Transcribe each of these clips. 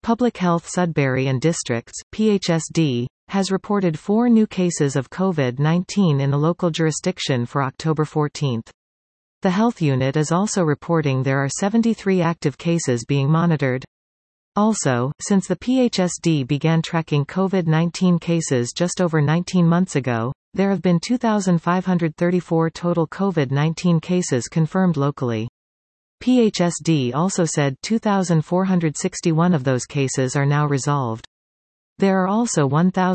Public Health Sudbury and Districts (PHSD) has reported 4 new cases of COVID-19 in the local jurisdiction for October 14. The health unit is also reporting there are 73 active cases being monitored. Also, since the PHSD began tracking COVID-19 cases just over 19 months ago, there have been 2,534 total COVID-19 cases confirmed locally. PHSD also said 2,461 of those cases are now resolved. There are also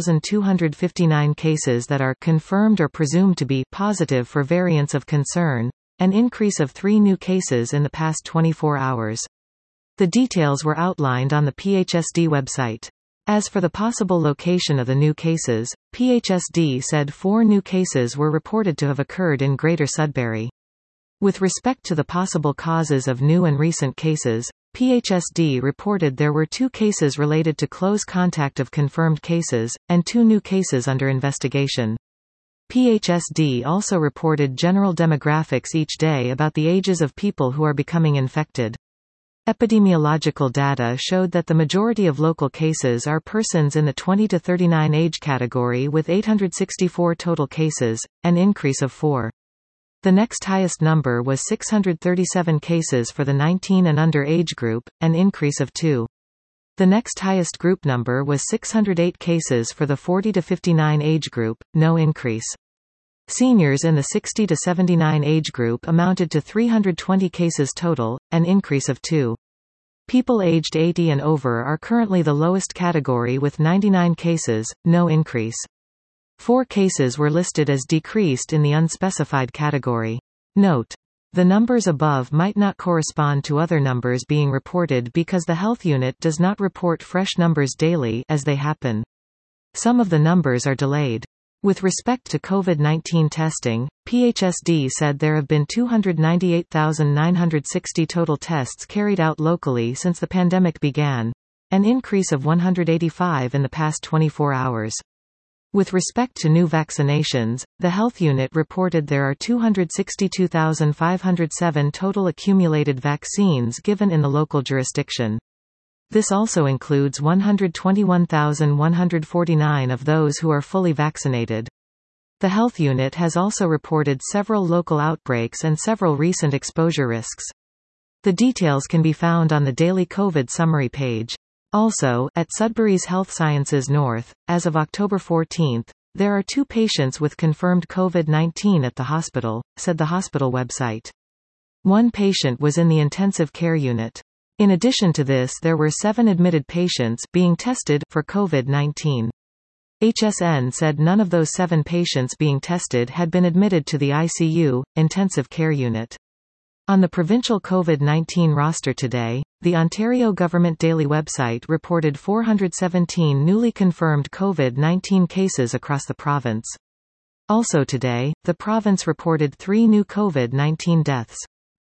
1,259 cases that are confirmed or presumed to be positive for variants of concern, an increase of 3 new cases in the past 24 hours. The details were outlined on the PHSD website. As for the possible location of the new cases, PHSD said 4 new cases were reported to have occurred in Greater Sudbury. With respect to the possible causes of new and recent cases, PHSD reported there were 2 cases related to close contact of confirmed cases, and 2 new cases under investigation. PHSD also reported general demographics each day about the ages of people who are becoming infected. Epidemiological data showed that the majority of local cases are persons in the 20 to 39 age category with 864 total cases, an increase of 4. The next highest number was 637 cases for the 19 and under age group, an increase of 2. The next highest group number was 608 cases for the 40 to 59 age group, no increase. Seniors in the 60 to 79 age group amounted to 320 cases total, an increase of 2. People aged 80 and over are currently the lowest category with 99 cases, no increase. 4 cases were listed as decreased in the unspecified category. Note: the numbers above might not correspond to other numbers being reported because the health unit does not report fresh numbers daily as they happen. Some of the numbers are delayed. With respect to COVID-19 testing, PHSD said there have been 298,960 total tests carried out locally since the pandemic began, an increase of 185 in the past 24 hours. With respect to new vaccinations, the health unit reported there are 262,507 total accumulated vaccines given in the local jurisdiction. This also includes 121,149 of those who are fully vaccinated. The health unit has also reported several local outbreaks and several recent exposure risks. The details can be found on the daily COVID summary page. Also, at Sudbury's Health Sciences North, as of October 14, there are 2 patients with confirmed COVID-19 at the hospital, said the hospital website. 1 patient was in the intensive care unit. In addition to this, there were 7 admitted patients being tested for COVID-19. HSN said none of those 7 patients being tested had been admitted to the ICU, intensive care unit. On the provincial COVID-19 roster today, the Ontario Government Daily website reported 417 newly confirmed COVID-19 cases across the province. Also today, the province reported 3 new COVID-19 deaths.